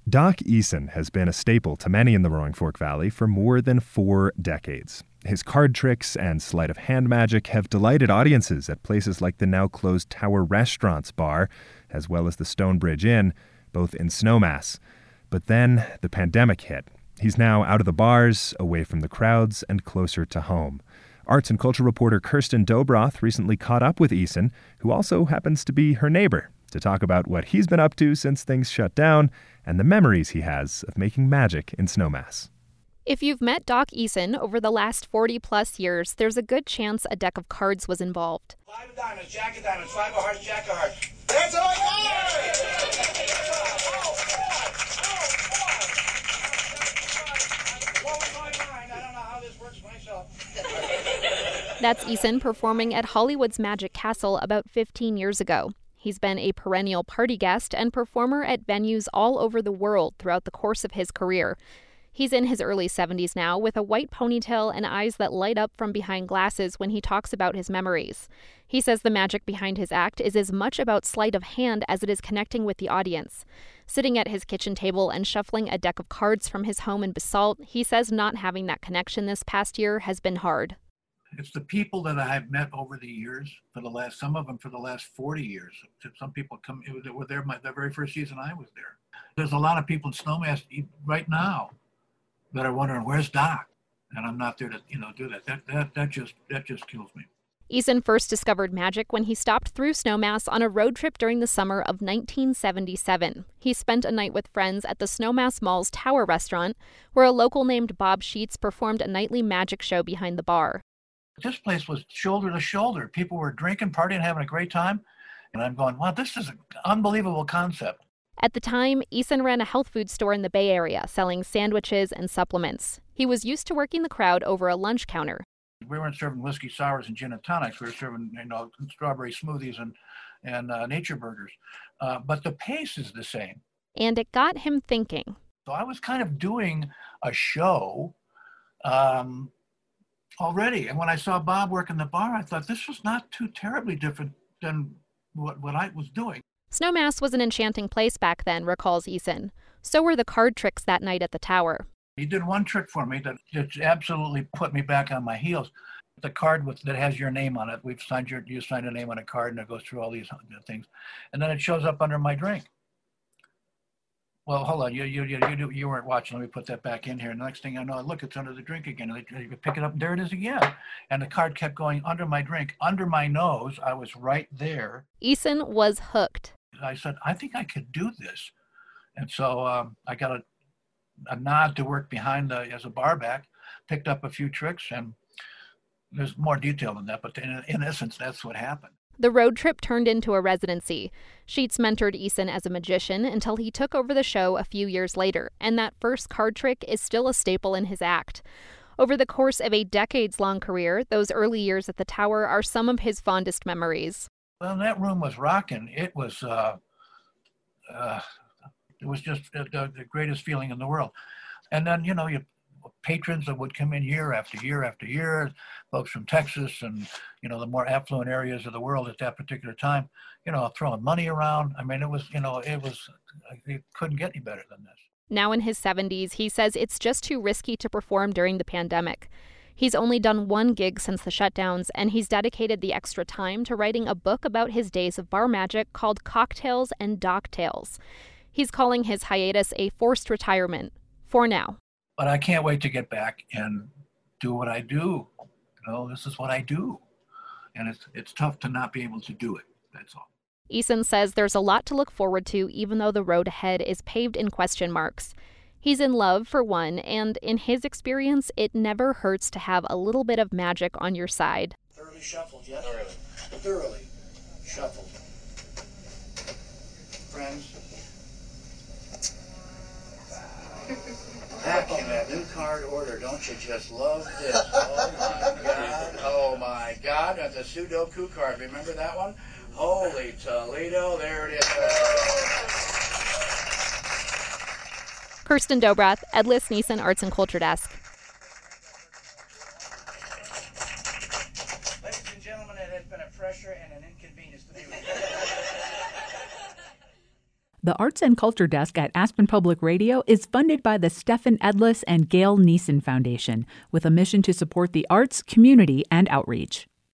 Doc Eason has been a staple to many in the Roaring Fork Valley for more than 4 decades. His card tricks and sleight of hand magic have delighted audiences at places like the now-closed Tower Restaurants bar, as well as the Stonebridge Inn, both in Snowmass. But then the pandemic hit. He's now out of the bars, away from the crowds, and closer to home. Arts and culture reporter Kirsten Dobroth recently caught up with Eason, who also happens to be her neighbor, to talk about what he's been up to since things shut down and the memories he has of making magic in Snowmass. If you've met Doc Eason over the last 40-plus years, there's a good chance a deck of cards was involved. 5 of diamonds, jack of diamonds, 5 of hearts, jack of hearts. That's all I That's Eason performing at Hollywood's Magic Castle about 15 years ago. He's been a perennial party guest and performer at venues all over the world throughout the course of his career. He's in his early 70s now, with a white ponytail and eyes that light up from behind glasses when he talks about his memories. He says the magic behind his act is as much about sleight of hand as it is connecting with the audience. Sitting at his kitchen table and shuffling a deck of cards from his home in Basalt, he says not having that connection this past year has been hard. It's the people that I've met over the years, some of them for the last 40 years. Some people were there the very first season I was there. There's a lot of people in Snowmass right now that are wondering, where's Doc? And I'm not there to, do that. That just kills me. Eason first discovered magic when he stopped through Snowmass on a road trip during the summer of 1977. He spent a night with friends at the Snowmass Mall's Tower Restaurant, where a local named Bob Sheets performed a nightly magic show behind the bar. This place was shoulder to shoulder. People were drinking, partying, having a great time. And I'm going, wow, this is an unbelievable concept. At the time, Eason ran a health food store in the Bay Area, selling sandwiches and supplements. He was used to working the crowd over a lunch counter. We weren't serving whiskey sours and gin and tonics. We were serving, strawberry smoothies and nature burgers. But the pace is the same. And it got him thinking. So I was kind of doing a show already. And when I saw Bob working the bar, I thought this was not too terribly different than what I was doing. Snowmass was an enchanting place back then, recalls Eason. So were the card tricks that night at the tower. He did one trick for me that absolutely put me back on my heels. The card that has your name on it. You signed a name on a card, and it goes through all these things, and then it shows up under my drink. Well, hold on, you weren't watching. Let me put that back in here. And the next thing I know, look, it's under the drink again. And you pick it up, and there it is again. And the card kept going under my drink, under my nose. I was right there. Eason was hooked. I said, I think I could do this. And so I got a nod to work behind as a barback, picked up a few tricks, and there's more detail than that, but in essence, that's what happened. The road trip turned into a residency. Sheets mentored Eason as a magician until he took over the show a few years later, and that first card trick is still a staple in his act. Over the course of a decades-long career, those early years at the Tower are some of his fondest memories. Well, that room was rocking. It was just the greatest feeling in the world. And then, you patrons that would come in year after year after year, folks from Texas and, the more affluent areas of the world at that particular time, throwing money around. I mean, it couldn't get any better than this. Now in his 70s, he says it's just too risky to perform during the pandemic. He's only done one gig since the shutdowns, and he's dedicated the extra time to writing a book about his days of bar magic called Cocktails and Doc Tales. He's calling his hiatus a forced retirement, for now. But I can't wait to get back and do what I do. This is what I do. And it's tough to not be able to do it, that's all. Eason says there's a lot to look forward to, even though the road ahead is paved in question marks. He's in love, for one, and in his experience, it never hurts to have a little bit of magic on your side. Thoroughly shuffled, yes? Thoroughly shuffled. Friends. Back in that new card order, don't you just love this? Oh my God, that's a Sudoku card. Remember that one? Holy Toledo, there it is. Kirsten Dobroth, Edlis Neeson Arts and Culture Desk. Ladies and gentlemen, it has been a pleasure and an inconvenience to be with you. The Arts and Culture Desk at Aspen Public Radio is funded by the Stephen Edlis and Gail Neeson Foundation with a mission to support the arts, community, and outreach.